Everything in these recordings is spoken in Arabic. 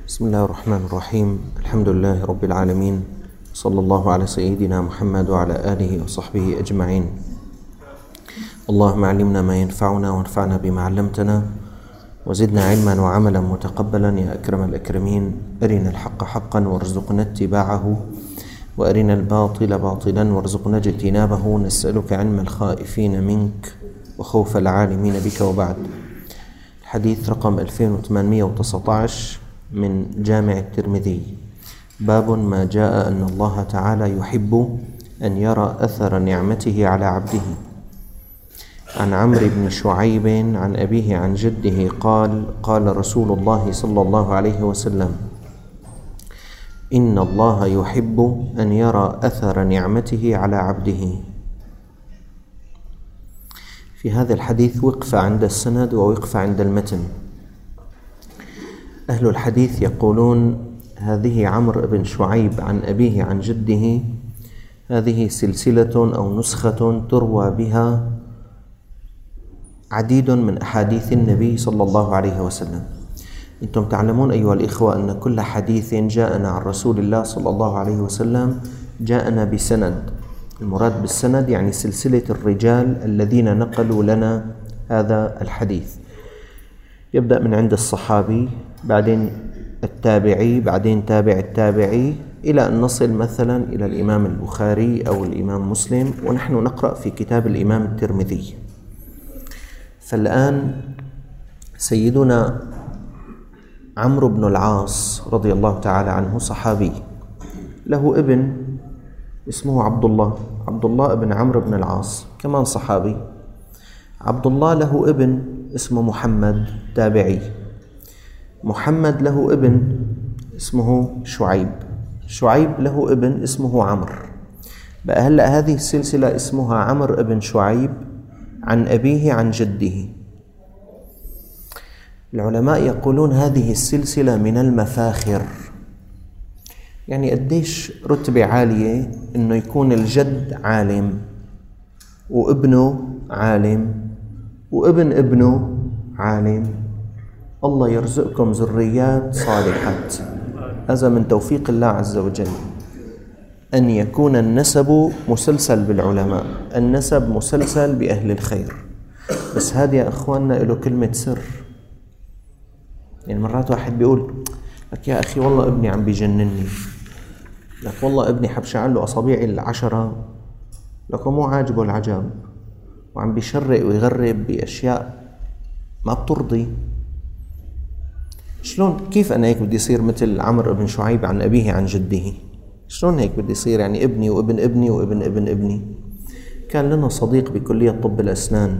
بسم الله الرحمن الرحيم. الحمد لله رب العالمين، صلى الله على سيدنا محمد وعلى آله وصحبه أجمعين. اللهم علمنا ما ينفعنا وانفعنا بما علمتنا وزدنا علما وعملا متقبلا يا أكرم الأكرمين. أرنا الحق حقا وارزقنا اتباعه وأرنا الباطل باطلا وارزقنا اجتنابه. نسألك علم الخائفين منك وخوف العالمين بك. وبعد، الحديث رقم 2819 من جامع الترمذي، باب ما جاء أن الله تعالى يحب أن يرى أثر نعمته على عبده. عن عمرو بن شعيب عن أبيه عن جده قال: قال رسول الله صلى الله عليه وسلم: إن الله يحب أن يرى أثر نعمته على عبده. في هذا الحديث وقفة عند السند ووقفة عند المتن. أهل الحديث يقولون هذه عمرو بن شعيب عن أبيه عن جده، هذه سلسلة أو نسخة تروى بها عديد من أحاديث النبي صلى الله عليه وسلم. أنتم تعلمون أيها الإخوة أن كل حديث جاءنا عن رسول الله صلى الله عليه وسلم جاءنا بسند. المراد بالسند يعني سلسلة الرجال الذين نقلوا لنا هذا الحديث، يبدأ من عند الصحابي، بعدين التابعي، بعدين تابع التابعي، إلى أن نصل مثلا إلى الإمام البخاري أو الإمام مسلم، ونحن نقرأ في كتاب الإمام الترمذي. فالآن سيدنا عمرو بن العاص رضي الله تعالى عنه صحابي، له ابن اسمه عبد الله ابن عمرو بن العاص، كمان صحابي. عبد الله له ابن اسمه محمد، تابعي. محمد له ابن اسمه شعيب له ابن اسمه عمرو. بقى هلأ هذه السلسلة اسمها عمرو ابن شعيب عن أبيه عن جده. العلماء يقولون هذه السلسلة من المفاخر، يعني قديش رتبة عالية إنه يكون الجد عالم وابنه عالم وابن ابنه عالم. الله يرزقكم ذريات صالحات، هذا من توفيق الله عز وجل، أن يكون النسب مسلسل بالعلماء، النسب مسلسل بأهل الخير. بس هذا يا أخواننا له كلمة سر. يعني مرات واحد بيقول لك: يا أخي والله ابني عم بيجنني، لك والله ابني حبشعل له أصابيعي 10، لك مو عاجبه العجب، وعم بيشرق ويغرب بأشياء ما بترضي. شلون؟ كيف أنا هيك بدي يصير مثل عمرو بن شعيب عن أبيه عن جده؟ شلون هيك بدي يصير؟ يعني ابني وابن ابني وابن ابن ابني. كان لنا صديق بكلية طب الأسنان،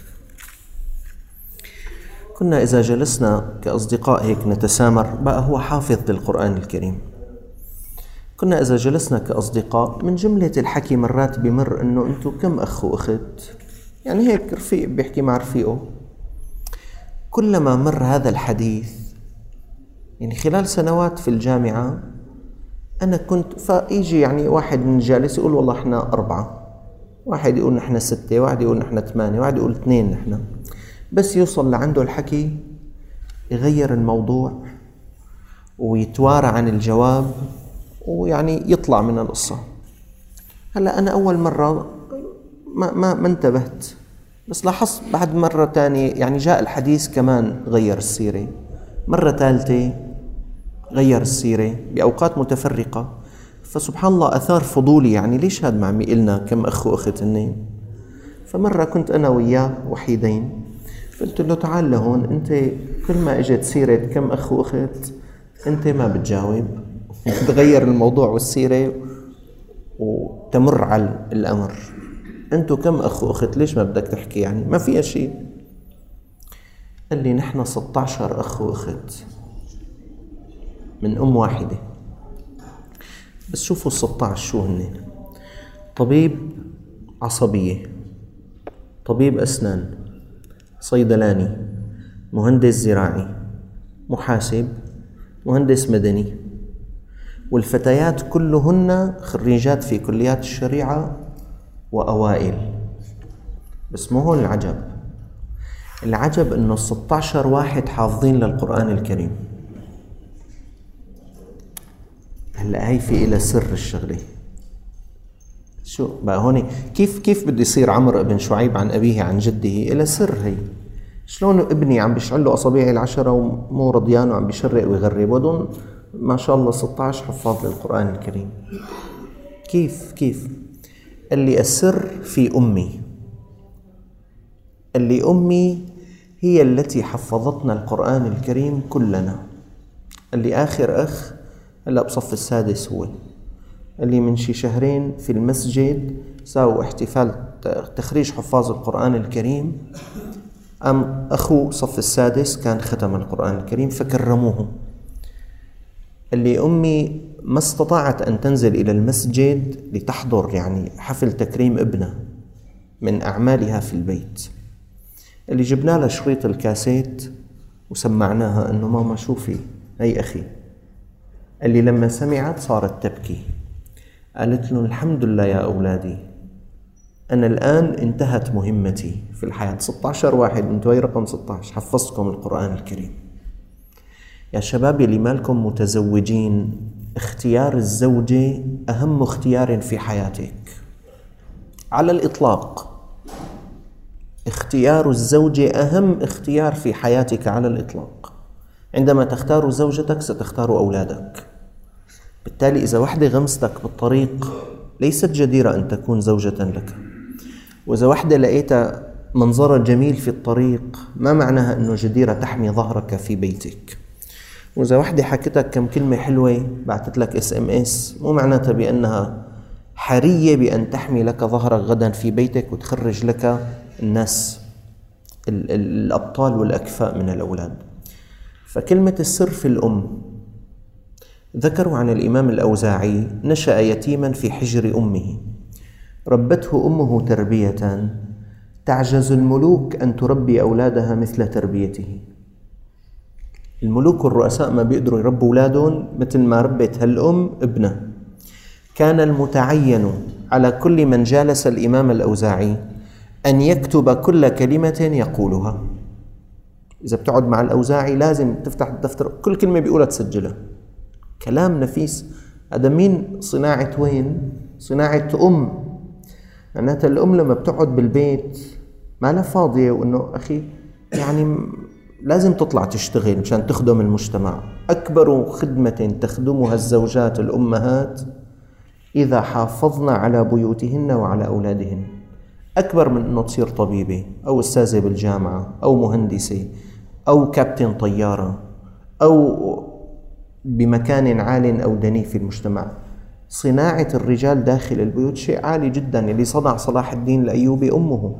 كنا إذا جلسنا كأصدقاء هيك نتسامر، بقى هو حافظ للقرآن الكريم. كنا إذا جلسنا كأصدقاء من جملة الحكي مرات بمر إنه أنتو كم أخ وأخت، يعني هيك رفيق بيحكي مع رفيقه. كلما مر هذا الحديث، يعني خلال سنوات في الجامعة أنا كنت فيجي يعني واحد من الجالس يقول والله إحنا 4، واحد يقول نحن 6، واحد يقول نحن 8، واحد يقول 2 نحن. بس يوصل لعنده الحكي يغير الموضوع ويتوارى عن الجواب ويعني يطلع من القصة. هلأ أنا أول مرة ما انتبهت، بس لاحظت بعد مرة تانية يعني جاء الحديث كمان غير السيرة، مرة ثالثة غير السيرة بأوقات متفرقة. فسبحان الله أثار فضولي، يعني ليش هذا ما عم يقلنا كم أخ وأخت هنين؟ فمرة كنت أنا وياه وحيدين، قلت له: تعال لهون، أنت كل ما إجت سيرة كم أخ وأخت أنت ما بتجاوب، تغير الموضوع والسيرة وتمر على الأمر. أنتو كم أخ وأخت، ليش ما بدك تحكي؟ يعني ما فيها شيء. قال لي: نحن 16 أخ وأخت من أم واحدة. بس شوفوا 16 شو هن: طبيب عصبية، طبيب أسنان، صيدلاني، مهندس زراعي، محاسب، مهندس مدني، والفتيات كلهن خريجات في كليات الشريعة وأوائل. بس مو هون العجب إنه 16 واحد حافظين للقرآن الكريم. هلا هي في إلى سر الشغلة. شو بقى هون؟ كيف بده يصير عمرو بن شعيب عن أبيه عن جده إلى سر؟ هي شلون ابني عم بيشعل له أصابع ال10 ومو رضيان وعم بيشرق ويغرب ودون ما شاء الله 16 حفاظ للقرآن الكريم؟ كيف؟ اللي السر في أمي، اللي أمي هي التي حفظتنا القرآن الكريم كلنا. اللي آخر أخ هلأ بصف السادس، هو اللي من شي شهرين في المسجد ساووا احتفال تخريج حفاظ القرآن الكريم، أخو صف السادس كان ختم القرآن الكريم فكرموه. اللي أمي ما استطاعت أن تنزل إلى المسجد لتحضر يعني حفل تكريم ابنها من أعمالها في البيت، اللي جبنا لها شريط الكاسيت وسمعناها أنه ماما شوفي هي أخي. اللي لما سمعت صارت تبكي، قالت له الحمد لله يا أولادي، أنا الآن انتهت مهمتي في الحياة. 16 واحد انتوا هي رقم 16 حفظتكم القرآن الكريم. يا شباب اللي مالكم متزوجين، اختيار الزوجة أهم اختيار في حياتك على الإطلاق. اختيار الزوجة أهم اختيار في حياتك على الإطلاق. عندما تختار زوجتك ستختار أولادك، بالتالي إذا وحدة غمستك بالطريق ليست جديرة أن تكون زوجة لك. وإذا وحدة لقيتها منظرها جميل في الطريق ما معناها أنه جديرة تحمي ظهرك في بيتك. وإذا وحدة حكتك كم كلمة حلوة بعتت لك SMS مو معناتها بأنها حرية بأن تحمي لك ظهرك غدا في بيتك وتخرج لك الناس الأبطال والأكفاء من الأولاد. فكلمة السر في الأم. ذكروا عن الإمام الأوزاعي نشأ يتيما في حجر أمه، ربته أمه تربية تعجز الملوك أن تربي أولادها مثل تربيته. الملوك والرؤساء ما بيقدروا يربوا أولادهم مثل ما ربت هالأم ابنه. كان المتعين على كل من جالس الإمام الأوزاعي أن يكتب كل كلمة يقولها. إذا بتقعد مع الأوزاعي لازم تفتح الدفتر كل كلمة بيقولها تسجلها. كلام نفيس. هذا مين؟ صناعة وين؟ صناعة أم. معناتها الأم لما بتقعد بالبيت ما لها فاضية وإنه أخي يعني لازم تطلع تشتغل مشان تخدم المجتمع. أكبر خدمة تخدمها الزوجات الأمهات إذا حافظنا على بيوتهن وعلى أولادهن، أكبر من أنه تصير طبيبة أو أستاذة بالجامعة أو مهندسة أو كابتن طيارة أو بمكان عال أو دني في المجتمع. صناعة الرجال داخل البيوت شيء عالي جدا. اللي صنع صلاح الدين الأيوبي أمه،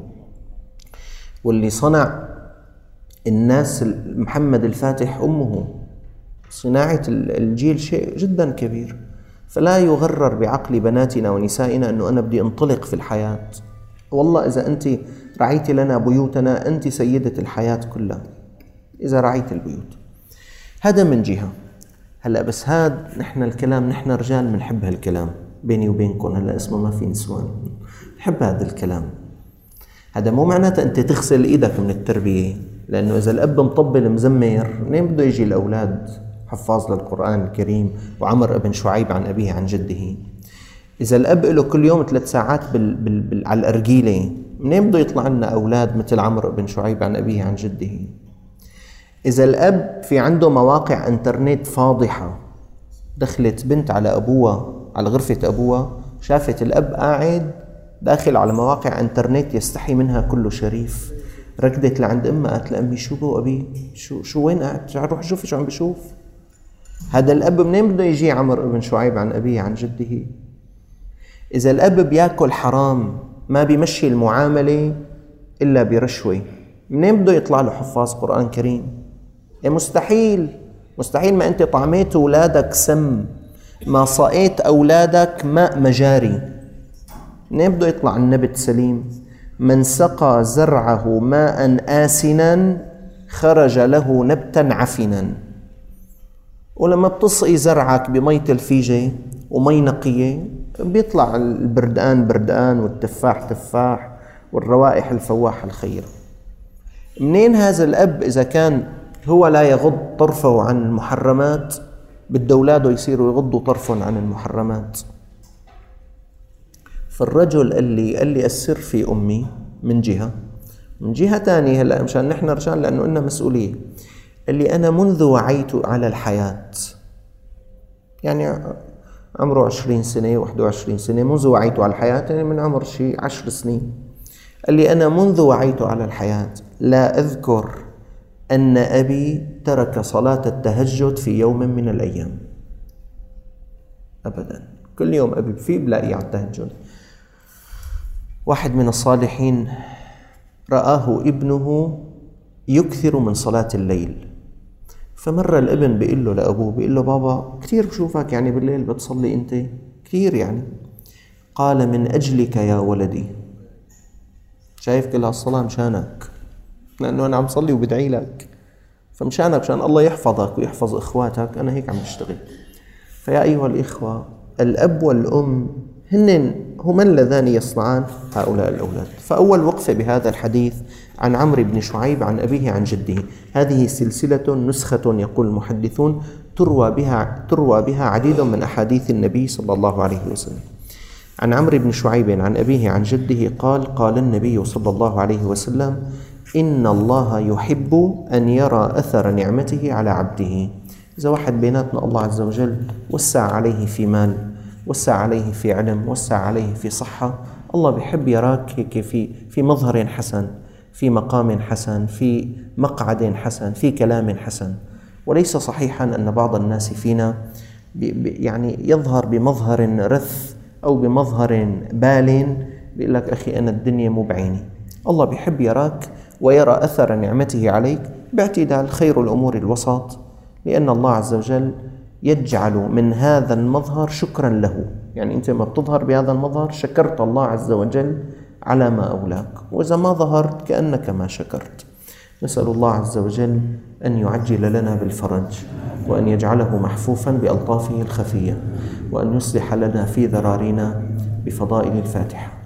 واللي صنع الناس محمد الفاتح أمه. صناعة الجيل شيء جدا كبير. فلا يغرر بعقل بناتنا ونسائنا أنه أنا بدي انطلق في الحياة. والله إذا أنت رعيت لنا بيوتنا أنت سيدة الحياة كلها إذا رعيت البيوت. هذا من جهة. هلأ بس هذا نحن الكلام، نحن رجال بنحب هالكلام بيني وبينكم. هلأ اسمه ما في نسوان، نحب هذا الكلام. هذا مو معناته أنت تغسل إيدك من التربية، لأنه إذا الأب مطبل مزمر منين بده يجي الأولاد حفاظ للقرآن الكريم وعمر بن شعيب عن أبيه عن جده؟ إذا الأب له كل يوم 3 ساعات على الأرجيلة منين بده يطلع لنا أولاد مثل عمر بن شعيب عن أبيه عن جده؟ إذا الأب في عنده مواقع انترنت فاضحة، دخلت بنت على أبوها على غرفة أبوها شافت الأب قاعد داخل على مواقع انترنت يستحي منها كل شريف، ركضت لعند أمها قالت لأمي شو بو أبي؟ شو وين قاعد؟ تعال روح شوفي شو عم بشوف. هذا الأب منين بده يجي عمر بن شعيب عن أبيه عن جده؟ إذا الأب بياكل حرام ما بيمشي المعاملة إلا برشوة منين بده يطلع له حفاظ قرآن كريم؟ مستحيل. ما أنت طعميت أولادك سم، ما صقيت أولادك ماء مجاري، منين بده يطلع النبت سليم؟ من سقى زرعه ماء آسنا خرج له نبتا عفنا. ولما بتسقي زرعك بمية الفيجة ومي نقية بيطلع البردقان بردقان والتفاح تفاح والروائح الفواحة الخيرة. منين هذا الأب إذا كان هو لا يغض طرفه عن المحرمات بده أولاده يصيروا يغضوا طرفهم عن المحرمات. فالرجل قال لي السر في أمي من جهة تانية، هلأ مشان نحن رجال لأنه إلنا مسؤولية. قال لي أنا منذ وعيت على الحياة، يعني عمره 20 سنة 21 سنة، منذ وعيت على الحياة يعني من عمر شيء 10 سنين. قال لي أنا منذ وعيت على الحياة لا أذكر أن أبي ترك صلاة التهجد في يوم من الأيام أبدا، كل يوم أبي فيه بلاقيه على التهجد. واحد من الصالحين رآه ابنه يكثر من صلاة الليل، فمر الابن بيقول له لأبوه، بيقول له بابا كثير بشوفك يعني بالليل بتصلي أنت كثير يعني. قال من أجلك يا ولدي، شايف كل هالصلاة مشانك، لأنه أنا عم صلي وبدعي لك، فمشانك مشان الله يحفظك ويحفظ إخواتك أنا هيك عم بشتغل. فيا أيها الإخوة، الأب والأم هما اللذان يصنعان هؤلاء الأولاد. فأول وقفة بهذا الحديث عن عمرو بن شعيب عن أبيه عن جده. هذه سلسلة نسخة يقول المحدثون تروى بها عديد من أحاديث النبي صلى الله عليه وسلم. عن عمرو بن شعيب عن أبيه عن جده قال قال النبي صلى الله عليه وسلم إن الله يحب أن يرى أثر نعمته على عبده. إذا واحد بيناتنا الله عز وجل وسع عليه في مال، وسع عليه في علم، وسع عليه في صحة، الله بيحب يراك هيك في مظهر حسن، في مقام حسن، في مقعد حسن، في كلام حسن. وليس صحيحا أن بعض الناس فينا يعني يظهر بمظهر رث أو بمظهر بال، بيقول لك أخي أنا الدنيا مو بعيني. الله بيحب يراك ويرى أثر نعمته عليك باعتدال. خير الأمور الوسط، لأن الله عز وجل يجعل من هذا المظهر شكرا له. يعني أنت ما بتظهر بهذا المظهر شكرت الله عز وجل على ما أولاك، وإذا ما ظهرت كأنك ما شكرت. نسأل الله عز وجل أن يعجل لنا بالفرج، وأن يجعله محفوفا بألطافه الخفية، وأن يصلح لنا في ذرارينا بفضائل الفاتحة.